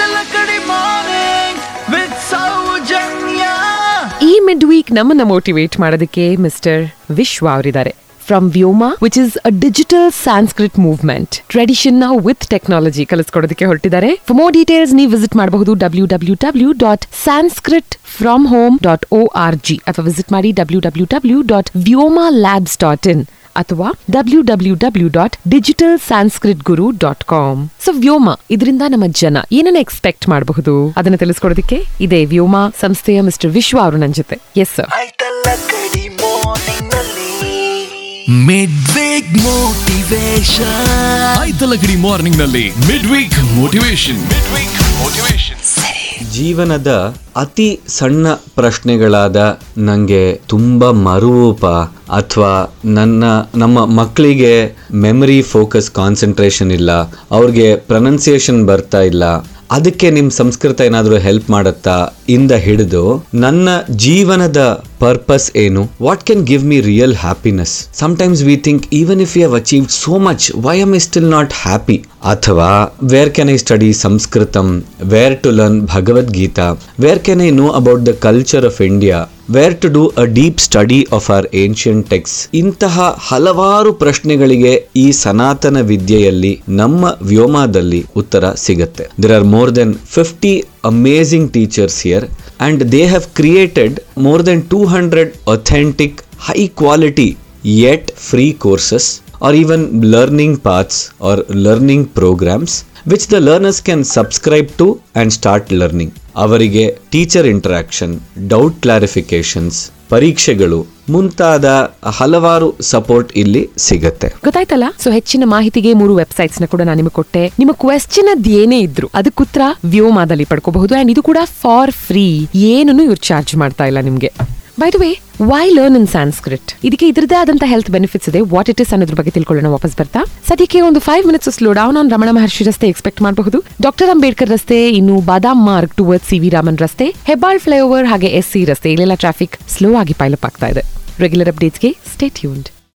ಈ mid week ನಮ್ಮನ್ನ motivate ಮಾಡೋದಕ್ಕೆ ಮಿಸ್ಟರ್ ವಿಶ್ವ ಅವರಿದ್ದಾರೆ from Vyoma, which is a digital Sanskrit movement. Tradition ನ ವಿತ್ ಟೆಕ್ನಾಲಜಿ ಕಲಿಸ್ಕೊಡೋದಕ್ಕೆ ಹೊರಟಿದ್ದಾರೆ. ಫಾರ್ ಮೋರ್ ಡೀಟೇಲ್ಸ್ ನೀವು ವಿಸಿಟ್ ಮಾಡಬಹುದು www.sanskritfromhome.org ಅಥವಾ ವಿಸಿಟ್ ಮಾಡಿ www.vyomalabs.in ಅಥವಾ www.digitalsanskritguru.com. ಸೊ ವ್ಯೋಮ, ಇದರಿಂದ ನಮ್ಮ ಜನ ಏನನ್ನ ಎಕ್ಸ್ಪೆಕ್ಟ್ ಮಾಡಬಹುದು ಅದನ್ನ ತಿಳಿಸ್ಕೊಡೋದಕ್ಕೆ ಇದೆ ವ್ಯೋಮ ಸಂಸ್ಥೆಯ ಮಿಸ್ಟರ್ ವಿಶ್ವ ಅವರು ನನ್ನ ಜೊತೆ. Yes sir. Mid week motivation. ಆಯ್ತಲಗಡಿ ಮಾರ್ನಿಂಗ್ ನಲ್ಲಿ ಮಿಡ್-ವೀಕ್ ಮೋಟಿವೇಶನ್. ಜೀವನದ ಅತಿ ಸಣ್ಣ ಪ್ರಶ್ನೆಗಳಾದ ನಂಗೆ ತುಂಬಾ ಮರುರೂಪ ಅಥವಾ ನಮ್ಮ ಮಕ್ಕಳಿಗೆ ಮೆಮರಿ ಫೋಕಸ್ ಕಾನ್ಸಂಟ್ರೇಷನ್ ಇಲ್ಲ, ಅವ್ರಿಗೆ ಪ್ರೊನೌನ್ಸಿಯೇಷನ್ ಬರ್ತಾ ಇಲ್ಲ, ಅದಕ್ಕೆ ನಿಮ್ ಸಂಸ್ಕೃತ ಏನಾದ್ರೂ ಹೆಲ್ಪ್ ಮಾಡತ್ತಾ ಇಂದ ಹಿಡಿದು ನನ್ನ ಜೀವನದ ಪರ್ಪಸ್ ಏನು, what can give me real happiness. Sometimes we think even if you have achieved so much, why am I still not happy? ಅಥವಾ where can I study Samskritam, where to learn Bhagavadgita, where can I know about the culture of India, where to do a deep study of our ancient text. ಇಂತಹ ಹಲವಾರು ಪ್ರಶ್ನೆಗಳಿಗೆ ಈ ಸನಾತನ ವಿದ್ಯೆಯಲ್ಲಿ ನಮ್ಮ ವ್ಯೋಮದಲ್ಲಿ ಉತ್ತರ ಸಿಗುತ್ತೆ. There are more than 50 amazing teachers here and they have created more than 200 authentic high quality yet free courses or even learning paths or learning programs which the learners can subscribe to and start learning. ಅವರಿಗೆ teacher interaction, doubt clarifications, ಪರೀಕ್ಷೆಗಳು ಮುಂತಾದ ಹಲವಾರು support ಇಲ್ಲಿ ಸಿಗತ್ತೆ. ಗೊತ್ತಾಯ್ತಲ್ಲ? So ಹೆಚ್ಚಿನ ಮಾಹಿತಿಗೆ 3 websites ನ ಕೂಡ ನಾನು ನಿಮಗೆ ಕೊಟ್ಟೆ. ನಿಮ್ಮ ಕ್ವೆಶ್ಚನ್ ಅದ್ ಏನೇ ಇದ್ರು ಅದಕ್ಕೆ ಉತ್ತರ ವ್ಯೋಮಾದಲ್ಲಿ ಪಡ್ಕೋಬಹುದು. ಅಂಡ್ ಇದು ಕೂಡ ಫಾರ್ ಫ್ರೀ, ಏನನ್ನು ಇವ್ರು ಚಾರ್ಜ್ ಮಾಡ್ತಾ ಇಲ್ಲ ನಿಮ್ಗೆ. By the way, why learn in Sanskrit? ಇದಕ್ಕೆ ಇದರದೇ ಆದಂತಹ ಹೆಲ್ತ್ ಬೆನಿಫಿಟ್ಸ್ ಇದೆ. ವಾಟ್ ಇಟ್ ಇಸ್ ಅನ್ನೋದ್ರ ಬಗ್ಗೆ ತಿಳ್ಕೊಳ್ಳೋಣ ವಾಪಸ್ ಬರ್ತಾ. ಸದ್ಯಕ್ಕೆ ಒಂದು 5 minutes slow down on Ramana Maharshi ರಸ್ತೆ ಎಕ್ಸ್ಪೆಕ್ಟ್ ಮಾಡಬಹುದು. ಡಾಕ್ಟರ್ ಅಂಬೇಡ್ಕರ್ ರಸ್ತೆ, ಇನ್ನು Badam Marg towards C V Raman ರಸ್ತೆ, ಹೆಬ್ಬಾಳ್ ಫ್ಲೈಓವರ್ ಹಾಗೆ SC ರಸ್ತೆ, ಇಲ್ಲೆಲ್ಲ ಟ್ರಾಫಿಕ್ ಸ್ಲೋ ಆಗಿ ಪೈಲಪ್ ಆಗ್ತಾ ಇದೆ. ರೆಗ್ಯುಲರ್ ಅಪ್ಡೇಟ್ಸ್ಗೆ ಸ್ಟೇ ಟ್ಯೂನ್ಡ್.